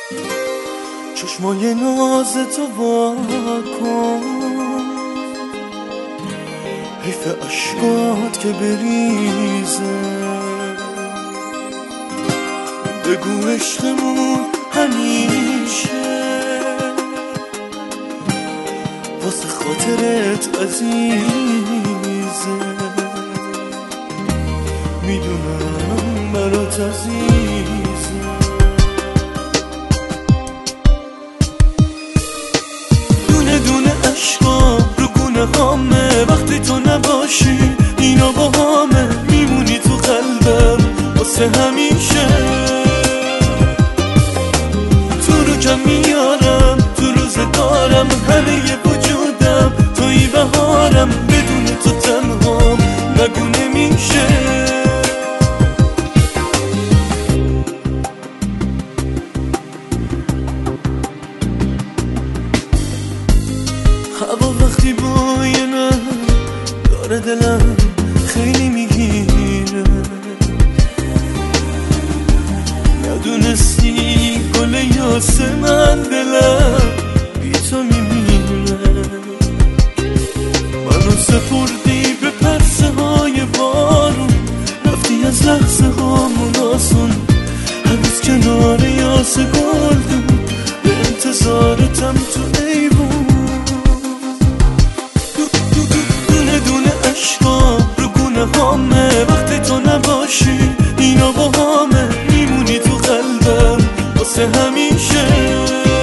چشمای ناز تو وا کن، حیف اشکات که بریزه. بگو عشقمون همیشه واسه خاطرت عزیزه. میدونم برات عزیزه. دونه دونه عشقا رو گونه هامه، وقتی تو نباشی اینا با همه. میمونی تو قلبم واسه همیشه. تو رو کم میارم تو روزگارم، همه وجودم توی بهارم. بدون تو تنهام نگو نمیشه. هوا وقتی بوینه داره دلم خیلی میگیره. ندونستی گل یاسمن دلم بی تو میمیره. منو سپردی به پرسه های بارون، رفتی از لحظه هامون آسون. هنوز کنار یاس گلدون به انتظارتم تو ایوون. دونه دونه عشقا رو گونه هامه، وقتی تو نباشی اینا با همه. میمونی تو قلبم واسه همیشه.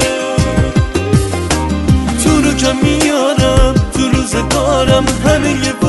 تو رو کم میارم تو روزگارم، همه